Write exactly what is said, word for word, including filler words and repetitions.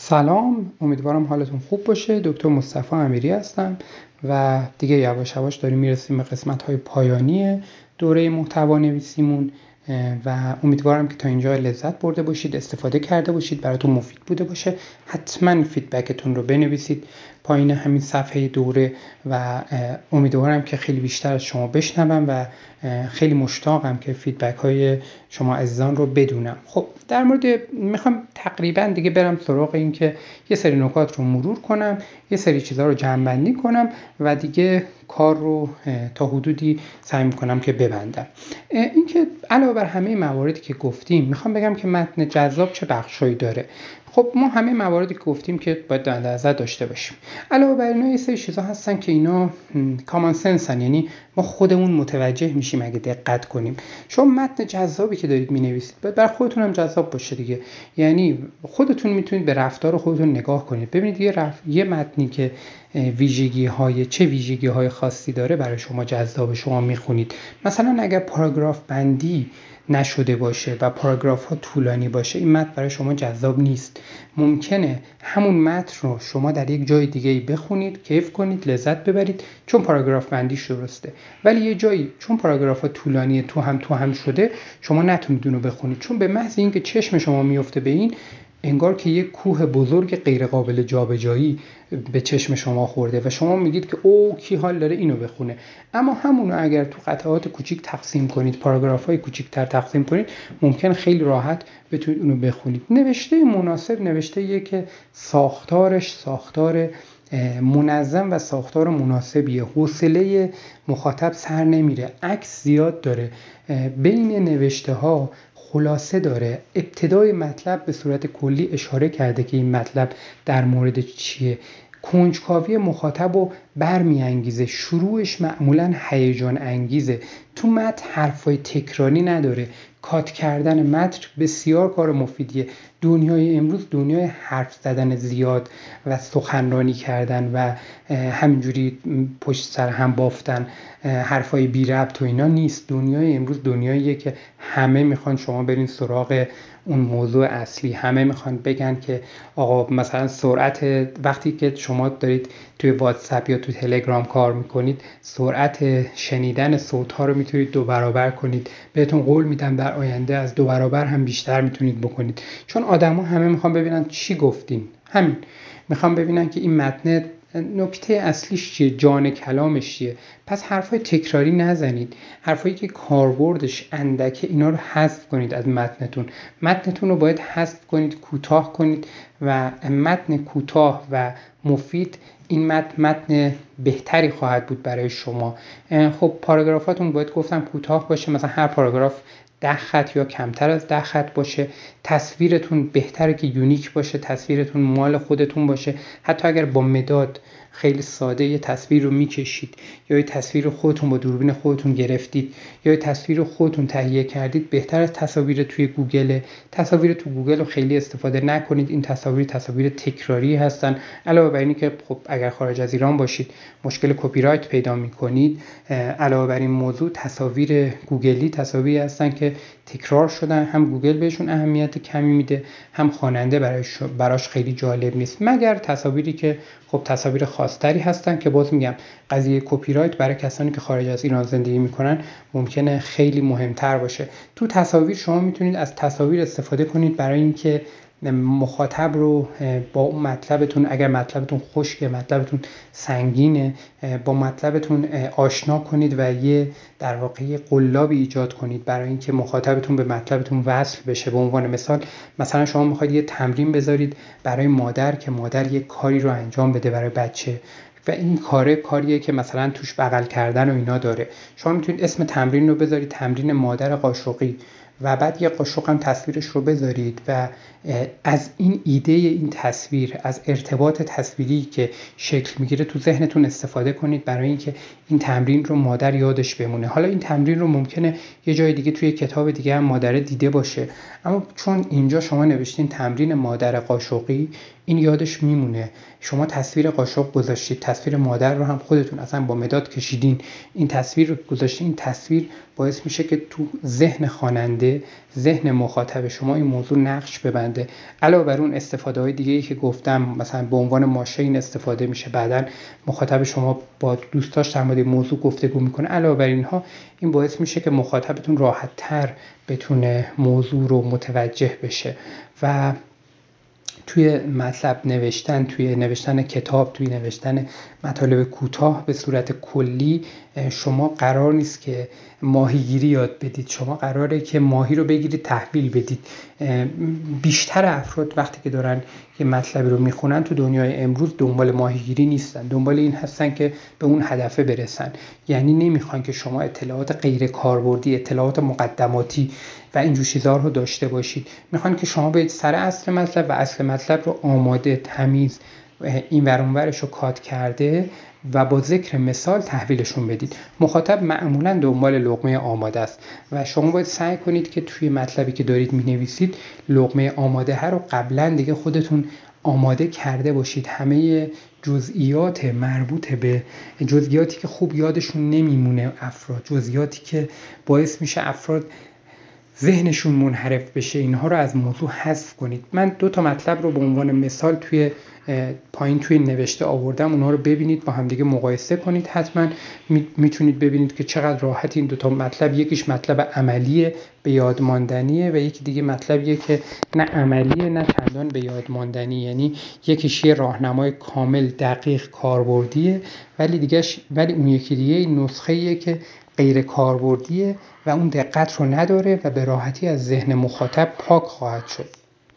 سلام، امیدوارم حالتون خوب باشه. دکتر مصطفی امیری هستم و دیگه یواش یواش داریم میرسیم به قسمت‌های پایانی دوره محتوا نویسیمون و امیدوارم که تا اینجا لذت برده باشید، استفاده کرده باشید، براتون مفید بوده باشه. حتما فیدبکتون رو بنویسید پایین همین صفحه دوره و امیدوارم که خیلی بیشتر از شما بشنوم و خیلی مشتاقم که فیدبک های شما عزیزان رو بدونم. خب در مورد میخوام تقریبا دیگه برم سراغ این که یه سری نکات رو مرور کنم، یه سری چیزا رو جمع‌بندی کنم و دیگه کار رو تا حدودی سعی میکنم که ببندم. این که علاوه بر همه مواردی که گفتیم میخوام بگم که متن جذاب چه بخشایی داره. خب ما همه مواردی که گفتیم که باید در نظر داشته باشیم. علاوه بر اینا یه سری چیزا هستن که اینا کامن سنسن، یعنی ما خودمون متوجه میشیم اگه دقت کنیم. شما متن جذابی که دارید مینویسید باید برای خودتون هم جذاب باشه دیگه. یعنی خودتون میتونید به رفتار خودتون نگاه کنید، ببینید یه رف... یه متنی که ویژگی های چه ویژگی های خاصی داره برای شما جذاب، شما میخونید. مثلا اگر پاراگراف بندی نشده باشه و پاراگراف ها طولانی باشه، این متن برای شما جذاب نیست. ممکنه همون متن رو شما در یک جای دیگه بخونید، کیف کنید، لذت ببرید چون پاراگراف بندیش درسته، ولی یه جایی چون پاراگراف ها طولانیه تو هم تو هم شده شما نتونید اونو بخونید، چون به محض اینکه چشم شما میفته به این، انگار که یک کوه بزرگ غیر قابل جابجایی به چشم شما خورده و شما میگید که او کی حال داره اینو بخونه. اما همونو اگر تو قطعات کوچیک تقسیم کنید، پاراگراف‌های کوچیک‌تر تقسیم کنید، ممکن خیلی راحت بتونید اونو بخونید. نوشته مناسب نوشته که ساختارش ساختار منظم و ساختار مناسبیه، حوصله مخاطب سر نمیره، عکس زیاد داره، بین نوشته ها خلاصه داره، ابتدای مطلب به صورت کلی اشاره کرده که این مطلب در مورد چیه، کنجکاوی مخاطب رو برمیانگیزه، شروعش معمولا هیجان انگیزه، تو متن حرفای تکراری نداره. کات کردن متن بسیار کار مفیدیه. دنیای امروز دنیای حرف زدن زیاد و سخنرانی کردن و همینجوری پشت سر هم بافتن حرفای بی ربط و اینا نیست. دنیای امروز دنیاییه که همه میخوان شما برین سراغ اون موضوع اصلی، همه میخوان بگن که آقا مثلا سرعت، وقتی که شما دارید توی واتساپ یا تو تلگرام کار میکنید، سرعت شنیدن صوت ها رو میتونید دو برابر کنید. بهتون قول میدم در آینده از دو برابر هم بیشتر میتونید بکنید، چون آدما همه میخوان ببینن چی گفتین. همین میخوان ببینن که این متن نکته اصلیش چیه، جان کلامش چیه. پس حرفای تکراری نزنید، حرفایی که کاربردش اندکه اینا رو حذف کنید از متنتون. متنتون رو باید حذف کنید، کوتاه کنید و متن کوتاه و مفید این متن متن بهتری خواهد بود برای شما. خب پاراگرافاتون باید گفتم کوتاه باشه، مثلا هر پاراگراف ده خط یا کمتر از ده خط باشه. تصویرتون بهتره که یونیک باشه، تصویرتون مال خودتون باشه. حتی اگر با مداد خیلی ساده یه تصویر رو میکشید یا یه تصویر خودتون با دوربین خودتون گرفتید یا یه تصویر خودتون تهیه کردید، بهتر از تصاویر توی گوگل. تصاویر تو گوگل رو خیلی استفاده نکنید، این تصاویر تصاویر تکراری هستن. علاوه بر اینی که خب اگر خارج از ایران باشید مشکل کپی رایت پیدا میکنید. علاوه بر این موضوع تصاویر گوگلی تصاویری هستن که تکرار شدن، هم گوگل بهشون اهمیت کمی میده، هم خواننده براش براش خیلی جالب نیست، مگر تصاویری که خب تصاویر خاص‌تری هستن که باز میگم قضیه کپی رایت برای کسانی که خارج از ایران زندگی میکنن ممکنه خیلی مهمتر باشه. تو تصاویر شما میتونید از تصاویر استفاده کنید برای اینکه مخاطب رو با اون مطلبتون، اگر مطلبتون خشکه، مطلبتون سنگینه، با مطلبتون آشنا کنید و یه در واقع قلابی ایجاد کنید برای اینکه مخاطبتون به مطلبتون وصل بشه. به عنوان مثال مثلا شما میخواید یه تمرین بذارید برای مادر که مادر یه کاری رو انجام بده برای بچه و این کاره کاریه که مثلا توش بغل کردن و اینا داره. شما میتونید اسم تمرین رو بذارید تمرین مادر قاشقی و بعد یه قاشق هم تصویرش رو بذارید و از این ایده، این تصویر، از ارتباط تصویری که شکل میگیره تو ذهنتون استفاده کنید برای اینکه این تمرین رو مادر یادش بمونه. حالا این تمرین رو ممکنه یه جای دیگه توی کتاب دیگه هم مادر دیده باشه، اما چون اینجا شما نوشتین تمرین مادر قاشقی، این یادش میمونه. شما تصویر قاشق گذاشتید، تصویر مادر رو هم خودتون اصلا با مداد کشیدین، این تصویر رو گذاشتین. این تصویر باعث میشه که تو ذهن خواننده آماده ذهن مخاطب شما این موضوع نقش ببنده. علاوه بر اون استفاده های دیگه ای که گفتم، مثلا به عنوان ماشه این استفاده میشه، بعداً مخاطب شما با دوستاش در مورد موضوع گفتگو میکنه. علاوه بر اینها این باعث میشه که مخاطبتون راحت تر بتونه موضوع رو متوجه بشه. و توی مطلب نوشتن، توی نوشتن کتاب، توی نوشتن مطالب کوتاه به صورت کلی، شما قرار نیست که ماهیگیری یاد بدید، شما قراره که ماهی رو بگیرید تحویل بدید. بیشتر افراد وقتی که دارن یه مطلبی رو میخونن تو دنیای امروز دنبال ماهیگیری نیستن، دنبال این هستن که به اون هدف برسن. یعنی نمیخوان که شما اطلاعات غیر کاربردی، اطلاعات مقدماتی و اینجور چیزا رو داشته باشید. میخوان که شما برید سر اصل مطلب و اصل مطلب رو آماده، تمیز، این ور اون ورش رو کات کرده و با ذکر مثال تحویلشون بدید. مخاطب معمولا دنبال لقمه آماده است و شما باید سعی کنید که توی مطلبی که دارید مینویسید لقمه آماده ها رو قبلا دیگه خودتون آماده کرده باشید. همه جزئیات مربوط به جزئیاتی که خوب یادشون نمیمونه افراد، جزئیاتی که باعث میشه افراد ذهنشون منحرف بشه، اینها رو از موضوع حذف کنید. من دو تا مطلب رو به عنوان مثال توی پایین توی نوشته آوردم، اونها رو ببینید، با هم دیگه مقایسه کنید. حتما میتونید ببینید که چقدر راحت این دو تا مطلب، یکیش مطلب عملیه به یاد ماندنیه و یکی دیگه مطلبیه که نه عملیه نه چندان به یاد ماندنی. یعنی یکیش یه راهنمای کامل دقیق کاربردیه، ولی دیگهش ولی اون یکی دیگه نسخه‌ایه که غیر کاربردیه و اون دقت رو نداره و به راحتی از ذهن مخاطب پاک خواهد شد.